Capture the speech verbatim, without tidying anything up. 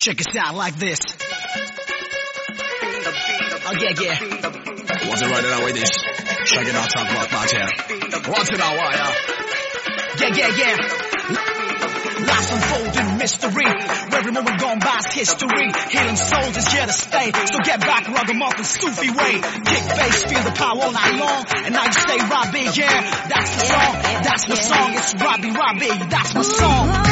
Check it out like this. Oh yeah, yeah. What's it right now with this? Check it out, talk about that, yeah. What's it out, yeah? Yeah, yeah, yeah. Life's unfolding mystery. Every moment gone by's history. Healing souls is here to stay. So get back, ragamuffin, Sufi way. Kick bass, feel the power all night long. And now you stay Robbie, yeah. That's the song, that's my song. It's Robbie, Robbie, that's my song.